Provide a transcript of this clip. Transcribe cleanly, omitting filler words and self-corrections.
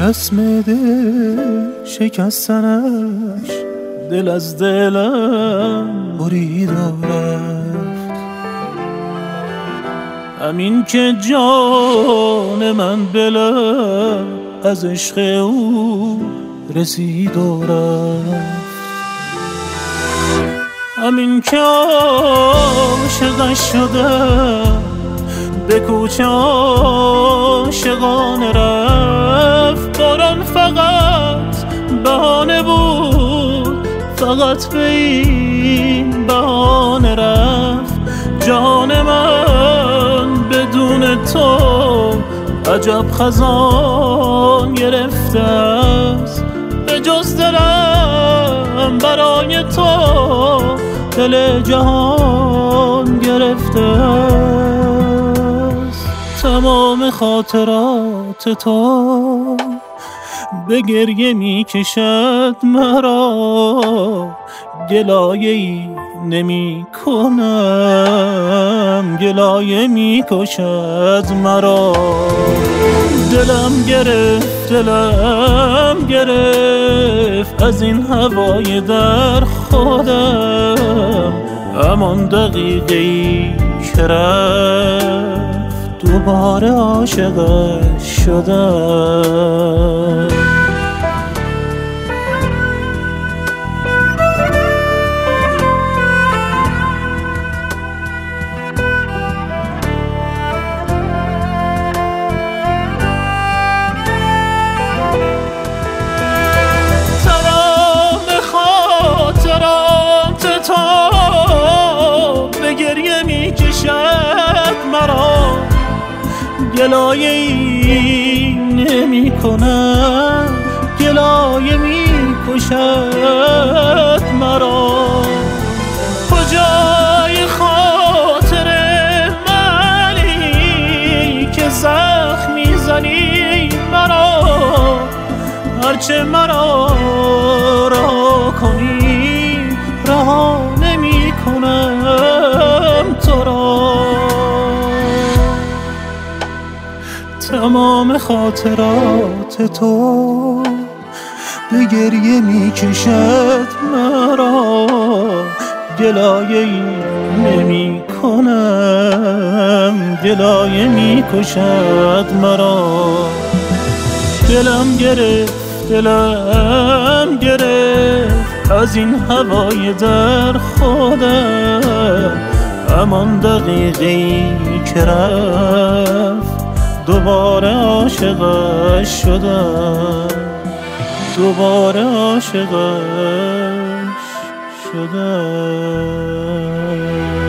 رسم دل شکستنش دل از دلم برید و رفت. همین که جان من بلد از عشق او رسید و رفت. همین که عاشقش شدم به کوچه عاشقانه رفت. باران فقط بهانه بود، فقط به این بهانه رفت. جان من بدون تو عجب خزان گرفته است. به جز دلم برای تو دل جهان گرفته است. تمام خاطرات تو به گریه می کشد مرا، گلایه ای نمی کنم، گلایه می کشد مرا. دلم گرفت از این هوای در خودم. همان دقیقه‌ای که رفت دوباره عاشقش شدم. مرا گلایه ای نمی کنم، گلایه می کشد مرا. کجای خاطر منی که زخم میزنی مرا؟ هرچه مرا رها کنی رها نمی کنم تو را. تمام خاطرات تو به گریه می کشد مرا، گلایه ای نمی کنم، گلایه می کشد مرا. دلم گرفت از این هوای در خودم. همان دقیقه‌ای که رفت دوباره عاشقش شدم، دوباره عاشقش شدم.